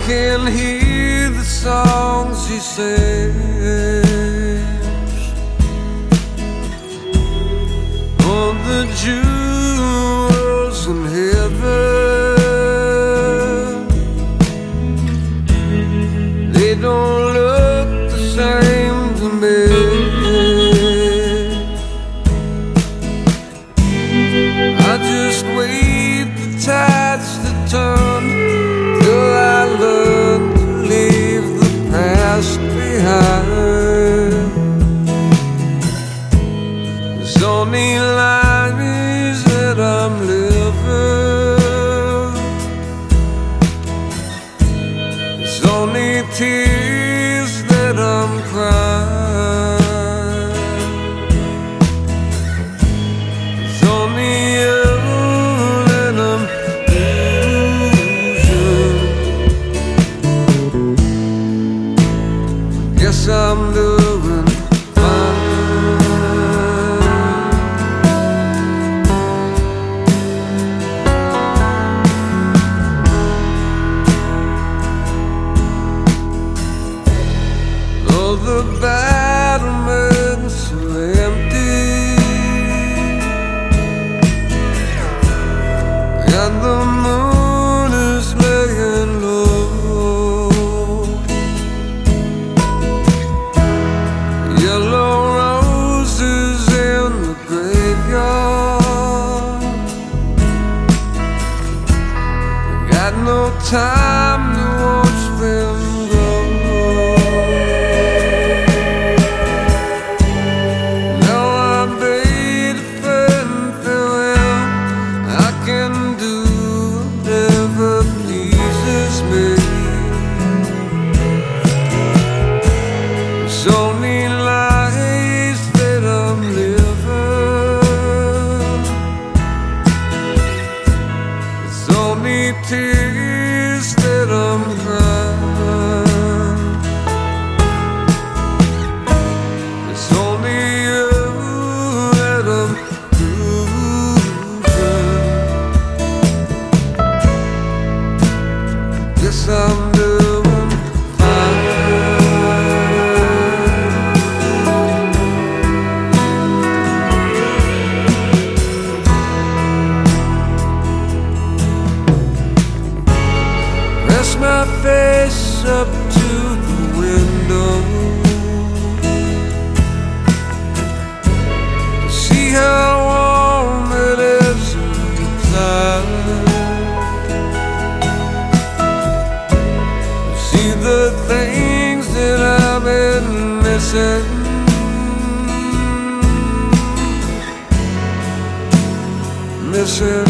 can hear the songs he sings on the jewels in heaven. They don't look the same to me. I just wait the tides to turn till I learn to leave the past behind. There's only lies that I'm living. There's only tears that I'm crying. There's only you that I'm losing. Guess I'm doing fine. All the battlements are empty, and the moon is laying low. Yellow roses in the graveyard. Got no time to watch them go. Now I bade a farewell. I can do whatever pleases me. It's only lies that I'm living. It's only tears that I'm crying. It's only you that I'm losing. Guess I'm doing fine. Press my face up to the window to see how warm it is inside. See the things that I've been missing. Missing.